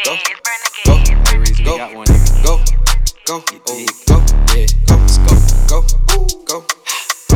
go, go, go, got one, go, go, oh, go, yeah, go, let's go, go, go, go,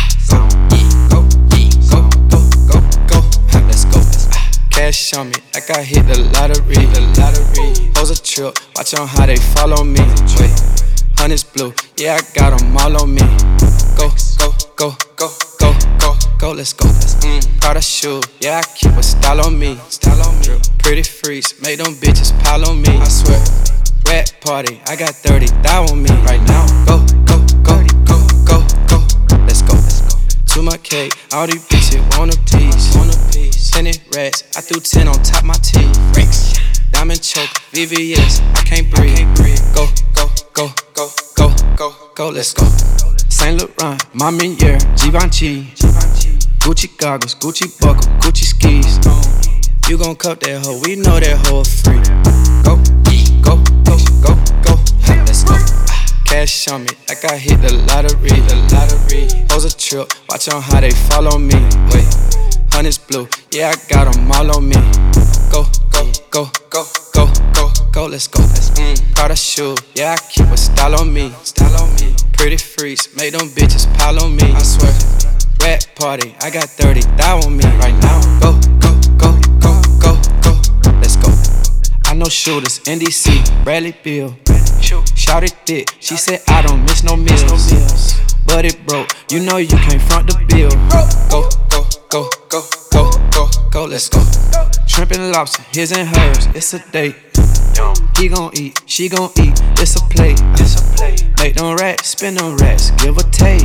let's go. Cash on me, like I hit the lottery. Hoes a trip, watch on how they follow me. Wait, honey's blue, yeah, I got them all on me. Go, go, go, go, go, go, go, let's go. Prada shoe, yeah, I keep a style on me. Pretty freaks, make them bitches pile on me. I swear, rat party, I got 30 thou on me right now. Go, go, go, go, go, go, let's go. To my cake, all these bitches want a piece. 10 rats, I threw 10 on top my teeth. Diamond choke, VVS, I can't breathe. Go, go, go, go, go, go, go, let's go. Saint Laurent, Mamiere, Givenchy, Gucci goggles, Gucci buckle, Gucci skis. You gon' cup that hoe, we know that hoe free. Go, go, go, go, go, let's go. Cash on me, like I hit the lottery. Hoes a trip, watch on how they follow me. Wait, honey's blue, yeah, I got them all on me. Go, go, go, go, go, go, go, let's go. Prada shoe, yeah, I keep a style on me. Pretty freaks, make them bitches pile on me. I swear, rat party, I got 30 thou on me right now. Go, go, go, go, go, go, let's go. I know shooters, NDC, Bradley Beal. Shouted thick, she said I don't miss no meals. But it broke, you know you can't front the bill. Go, go, go, go, go, go, go, let's go. Shrimp and lobster, his and hers, it's a date. He gon' eat, she gon' eat, it's a plate. Make them rats, spin them rats, give a take.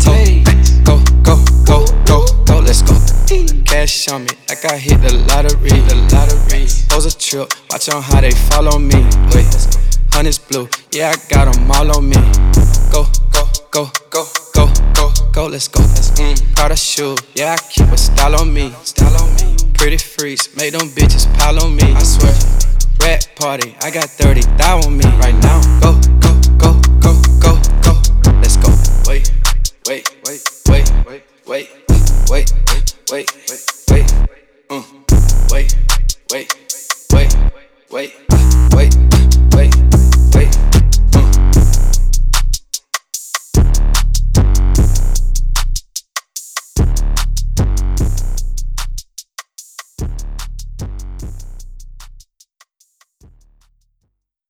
Go, go, go, go, go, let's go. Cash on me, like I hit the lottery. Hoes a trip, watch on how they follow me. Wait, honey's blue, yeah, I got them all on me. Go, go, go, go, go, go, go, let's go. Prada shoe, yeah, I keep a style on me. Pretty freaks, make them bitches pile on me. I swear, rat party, I got 30 thou on me right now. Go.